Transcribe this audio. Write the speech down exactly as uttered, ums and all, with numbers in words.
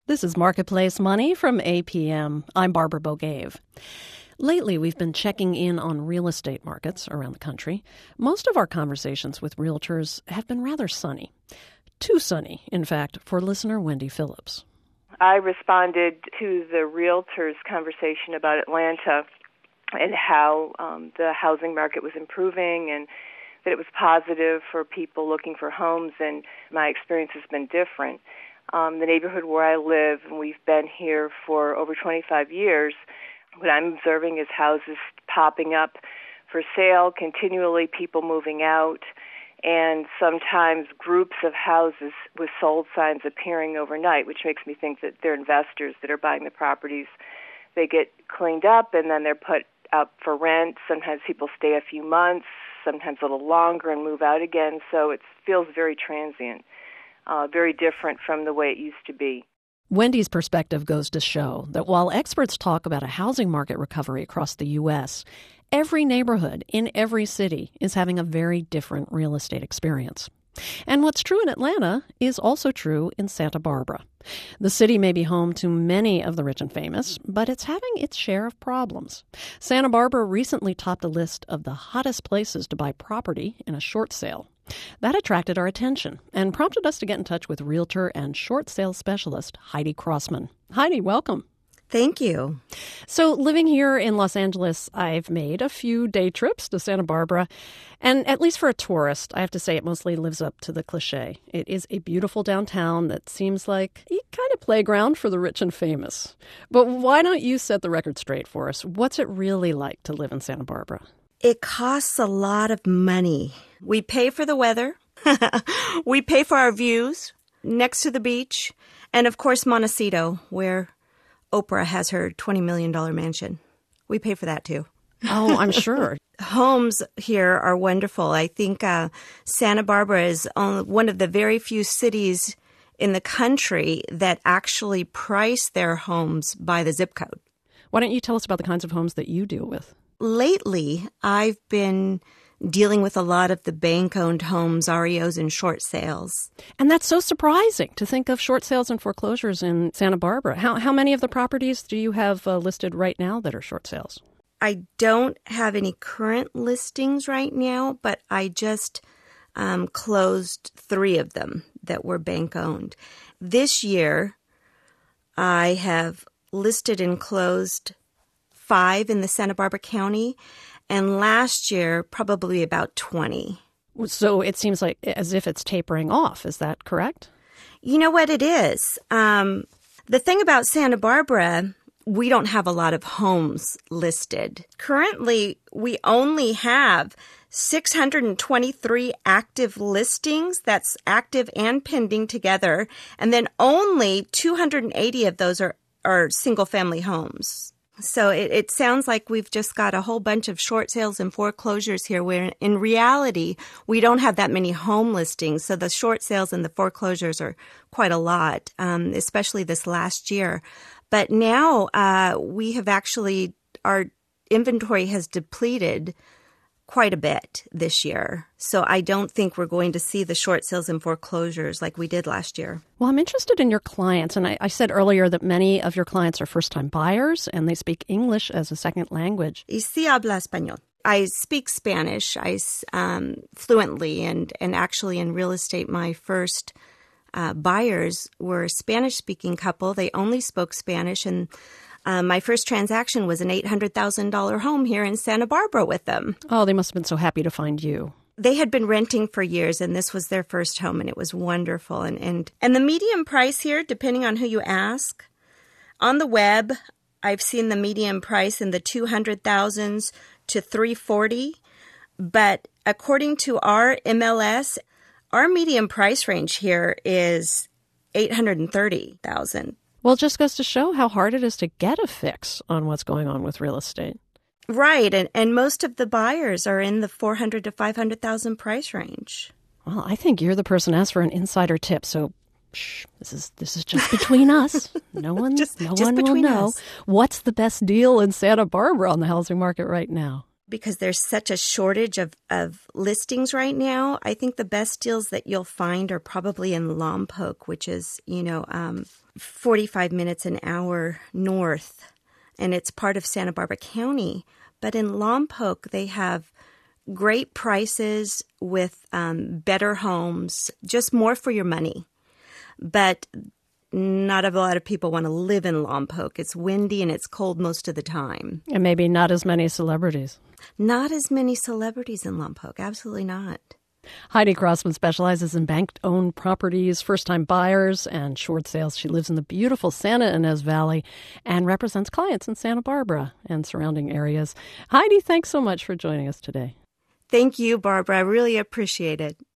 This is Marketplace Money from A P M. I'm Barbara Bogave. Lately, we've been checking in on real estate markets around the country. Most of our conversations with realtors have been rather sunny. Too sunny, in fact, for listener Wendy Phillips. I responded to the realtors' conversation about Atlanta and how um, the housing market was improving and that it was positive for people looking for homes, and my experience has been different. Um, the neighborhood where I live, and we've been here for over twenty-five years, what I'm observing is houses popping up for sale, continually people moving out, and sometimes groups of houses with sold signs appearing overnight, which makes me think that they're investors that are buying the properties. They get cleaned up, and then they're put up for rent. Sometimes people stay a few months, sometimes a little longer, and move out again. So it feels very transient, uh, very different from the way it used to be. Wendy's perspective goes to show that while experts talk about a housing market recovery across the U S, every neighborhood in every city is having a very different real estate experience. And what's true in Atlanta is also true in Santa Barbara. The city may be home to many of the rich and famous, but it's having its share of problems. Santa Barbara recently topped a list of the hottest places to buy property in a short sale. That attracted our attention and prompted us to get in touch with realtor and short sale specialist Heidi Crossman. Heidi, welcome. Thank you. So living here in Los Angeles, I've made a few day trips to Santa Barbara. And at least for a tourist, I have to say it mostly lives up to the cliche. It is a beautiful downtown that seems like a kind of playground for the rich and famous. But why don't you set the record straight for us? What's it really like to live in Santa Barbara? It costs a lot of money. We pay for the weather. We pay for our views next to the beach. And of course, Montecito, where Oprah has her twenty million dollars mansion. We pay for that, too. Oh, I'm sure. Homes here are wonderful. I think uh, Santa Barbara is only one of the very few cities in the country that actually price their homes by the zip code. Why don't you tell us about the kinds of homes that you deal with? Lately, I've been dealing with a lot of the bank-owned homes, R E Os, and short sales. And that's so surprising to think of short sales and foreclosures in Santa Barbara. How how many of the properties do you have uh, listed right now that are short sales? I don't have any current listings right now, but I just um, closed three of them that were bank-owned. This year, I have listed and closed five in the Santa Barbara County, and last year, probably about twenty. So it seems like as if it's tapering off. Is that correct? You know what it is? Um, the thing about Santa Barbara, we don't have a lot of homes listed. Currently, we only have six hundred twenty-three active listings. That's active and pending together. And then only two hundred eighty of those are, are single-family homes. So it, it sounds like we've just got a whole bunch of short sales and foreclosures here, where in reality, we don't have that many home listings. So the short sales and the foreclosures are quite a lot, um, especially this last year. But now uh, we have actually, our inventory has depleted quite a bit this year. So I don't think we're going to see the short sales and foreclosures like we did last year. Well, I'm interested in your clients. And I, I said earlier that many of your clients are first-time buyers and they speak English as a second language. Y sí habla español. I speak Spanish I, um, fluently, and, and actually in real estate, my first uh, buyers were a Spanish-speaking couple. They only spoke Spanish, and Uh, my first transaction was an eight hundred thousand dollars home here in Santa Barbara with them. Oh, they must have been so happy to find you. They had been renting for years, and this was their first home, and it was wonderful. And, and, and the median price here, depending on who you ask, on the web, I've seen the median price in the two hundred thousands to three hundred forty. But according to our M L S, our median price range here is eight hundred thirty thousand. Well, it just goes to show how hard it is to get a fix on what's going on with real estate. Right, and, and most of the buyers are in the four hundred to five hundred thousand price range. Well, I think you're the person asked for an insider tip, so shh, this is this is just between us. No one, just, no just one will know. Us. What's the best deal in Santa Barbara on the housing market right now? Because there's such a shortage of, of listings right now, I think the best deals that you'll find are probably in Lompoc, which is, you know, um, forty-five minutes an hour north, and it's part of Santa Barbara County. But in Lompoc, they have great prices with um, better homes, just more for your money. But not a lot of people want to live in Lompoc. It's windy and it's cold most of the time. And maybe not as many celebrities. Not as many celebrities in Lompoc. Absolutely not. Heidi Crossman specializes in bank-owned properties, first-time buyers, and short sales. She lives in the beautiful Santa Ynez Valley and represents clients in Santa Barbara and surrounding areas. Heidi, thanks so much for joining us today. Thank you, Barbara. I really appreciate it.